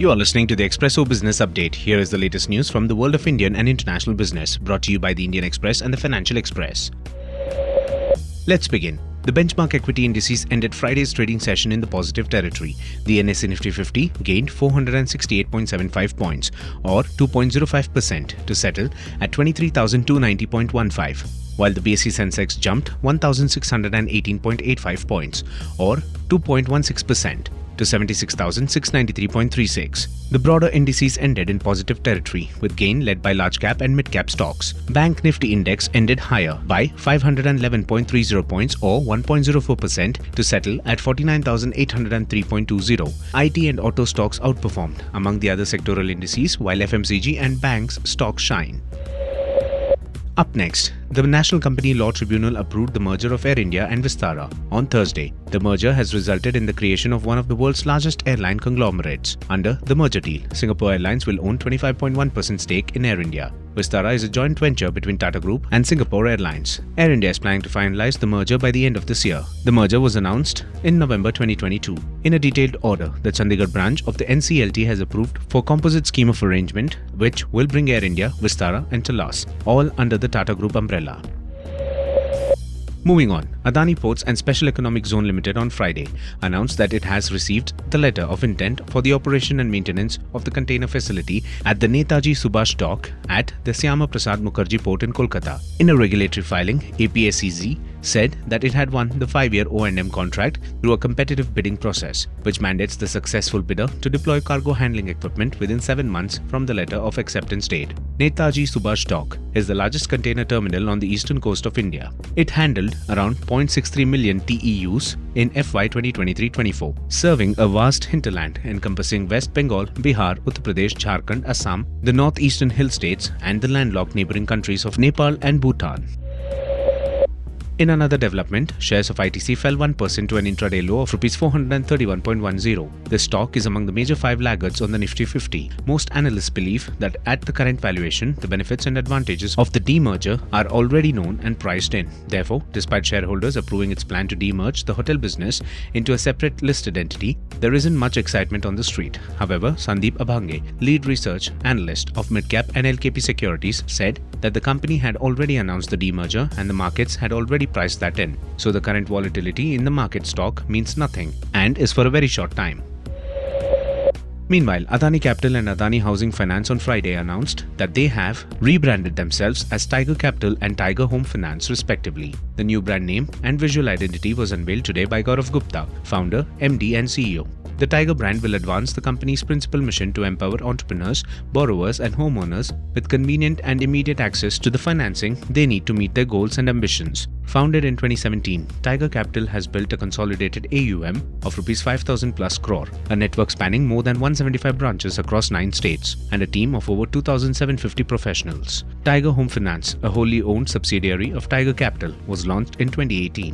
You are listening to the Expresso Business Update. Here is the latest news from the world of Indian and international business, brought to you by the Indian Express and the Financial Express. Let's begin. The benchmark equity indices ended Friday's trading session in the positive territory. The NSE Nifty 50 gained 468.75 points, or 2.05%, to settle at 23,290.15, while the BSE Sensex jumped 1,618.85 points, or 2.16%, to 76,693.36. The broader indices ended in positive territory, with gain led by large cap and mid cap stocks. Bank Nifty index ended higher by 511.30 points, or 1.04%, to settle at 49,803.20. IT and auto stocks outperformed among the other sectoral indices, while FMCG and banks stocks shine. Up next, the National Company Law Tribunal approved the merger of Air India and Vistara on Thursday. The merger has resulted in the creation of one of the world's largest airline conglomerates. Under the merger deal, Singapore Airlines will own 25.1% stake in Air India. Vistara is a joint venture between Tata Group and Singapore Airlines. Air India is planning to finalize the merger by the end of this year. The merger was announced in November 2022. In a detailed order, the Chandigarh branch of the NCLT has approved for composite scheme of arrangement, which will bring Air India, Vistara and Talas, all under the Tata Group umbrella. Moving on, Adani Ports and Special Economic Zone Limited on Friday announced that it has received the letter of intent for the operation and maintenance of the container facility at the Netaji Subhash Dock at the Syama Prasad Mukherjee Port in Kolkata. In a regulatory filing, APSEZ said that it had won the 5-year O&M contract through a competitive bidding process, which mandates the successful bidder to deploy cargo handling equipment within 7 months from the letter of acceptance date. Netaji Subhash Dock is the largest container terminal on the eastern coast of India. It handled around 0.63 million TEUs in FY 2023-24, serving a vast hinterland encompassing West Bengal, Bihar, Uttar Pradesh, Jharkhand, Assam, the northeastern hill states and the landlocked neighbouring countries of Nepal and Bhutan. In another development, shares of ITC fell 1% to an intraday low of Rs 431.10. This stock is among the major 5 laggards on the Nifty 50. Most analysts believe that at the current valuation, the benefits and advantages of the demerger are already known and priced in. Therefore, despite shareholders approving its plan to demerge the hotel business into a separate listed entity, there isn't much excitement on the street. However, Sandeep Abhange, lead research analyst of Midcap and LKP Securities, said that the company had already announced the demerger and the markets had already priced that in. So the current volatility in the market stock means nothing and is for a very short time. Meanwhile, Adani Capital and Adani Housing Finance on Friday announced that they have rebranded themselves as Tiger Capital and Tiger Home Finance respectively. The new brand name and visual identity was unveiled today by Gaurav Gupta, founder, MD and CEO. The Tiger brand will advance the company's principal mission to empower entrepreneurs, borrowers and homeowners with convenient and immediate access to the financing they need to meet their goals and ambitions. Founded in 2017, Tiger Capital has built a consolidated AUM of Rs 5,000 plus crore, a network spanning more than 175 branches across 9 states, and a team of over 2,750 professionals. Tiger Home Finance, a wholly owned subsidiary of Tiger Capital, was launched in 2018.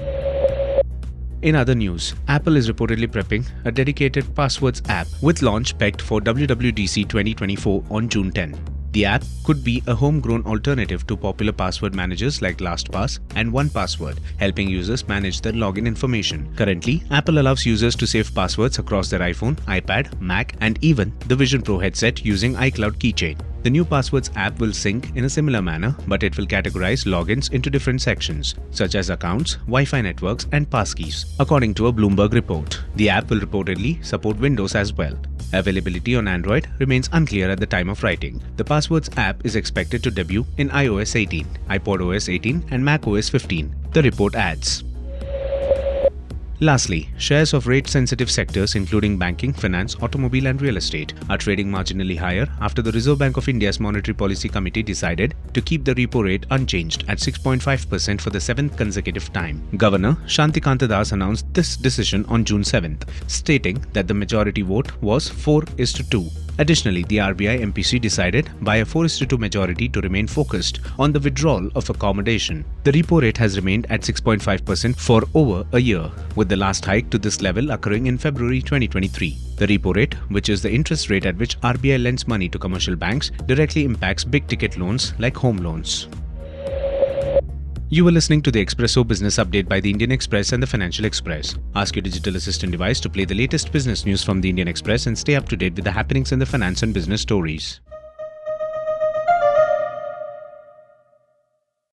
In other news, Apple is reportedly prepping a dedicated passwords app with launch pegged for WWDC 2024 on June 10. The app could be a homegrown alternative to popular password managers like LastPass and 1Password, helping users manage their login information. Currently, Apple allows users to save passwords across their iPhone, iPad, Mac, and even the Vision Pro headset using iCloud Keychain. The new Passwords app will sync in a similar manner, but it will categorize logins into different sections, such as accounts, Wi-Fi networks, and passkeys, according to a Bloomberg report. The app will reportedly support Windows as well. Availability on Android remains unclear at the time of writing. The Passwords app is expected to debut in iOS 18, iPadOS 18, and macOS 15, the report adds. Lastly, shares of rate-sensitive sectors including banking, finance, automobile and real estate are trading marginally higher after the Reserve Bank of India's Monetary Policy Committee decided to keep the repo rate unchanged at 6.5% for the 7th consecutive time. Governor Shantikanta Das announced this decision on June 7th, stating that the majority vote was 4:2. Additionally, the RBI MPC decided by a 4:2 majority to remain focused on the withdrawal of accommodation. The repo rate has remained at 6.5% for over a year, with the last hike to this level occurring in February 2023. The repo rate, which is the interest rate at which RBI lends money to commercial banks, directly impacts big-ticket loans like home loans. You were listening to the Expresso Business Update by the Indian Express and the Financial Express. Ask your digital assistant device to play the latest business news from the Indian Express and stay up to date with the happenings in the finance and business stories.